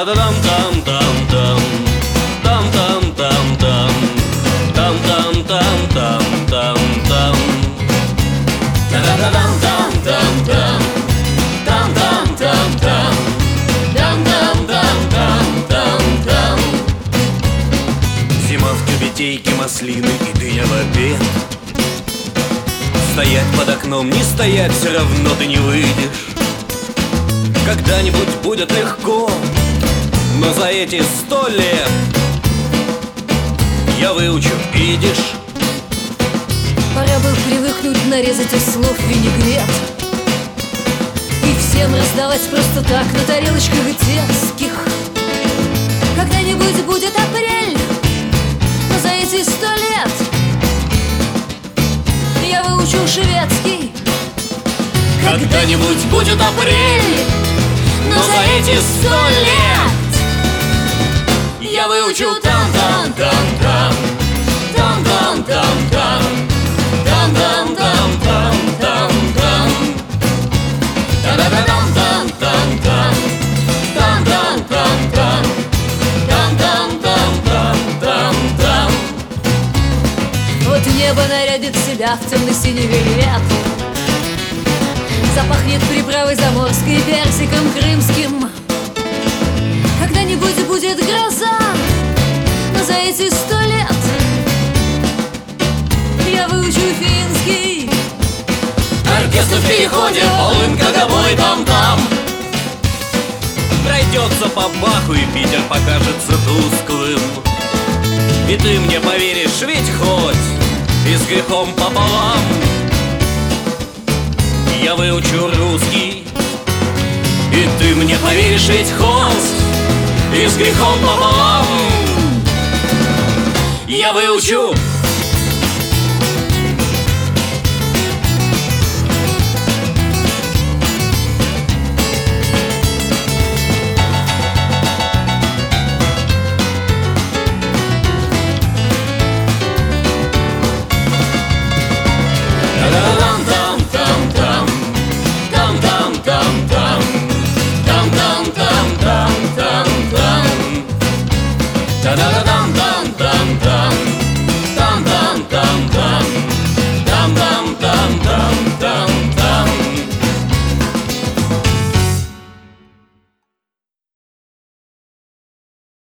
Та-да-да-дам-там-там-там, там-там-там-там, там-там-там-там-там-там. Та-да-да-дам-там-там-там, там-там-там-там, там-там-там-там-там-там. Зима в тюбетейке маслины и дыня в обед. Стоять под окном, не стоять, все равно ты не выйдешь. Когда-нибудь будет легко, но за эти 100 лет я выучу идиш. Пора бы привыкнуть нарезать из слов винегрет и всем раздавать просто так на тарелочках детских. Когда-нибудь будет апрель, но за эти 100 лет я выучу шведский. Когда-нибудь будет апрель, но за эти 100 лет я выучу там-там-там-там, там-там-там-там, там-там-там-там-там-там, та-да-да-дам-там-там-там, там-там-там-там, там-там-там-там-там-там. Вот небо нарядит себя в темно-синий вельвет, запахнет приправой заморской, персиком крымским. Когда-нибудь будет гроза, но за эти 100 лет я выучу финский. Оркестр в переходе, полынка, гобой, там-там. Пройдется по Баху, и Питер покажется тусклым. И ты мне поверишь, ведь хоть и с грехом пополам я выучу русский. И ты мне поверишь, ведь хоть и с грехом пополам я выучу. Там-там-там-там, там-там-там-там, там-там-там-там-там-там, та-да-да-дам-там-там-там.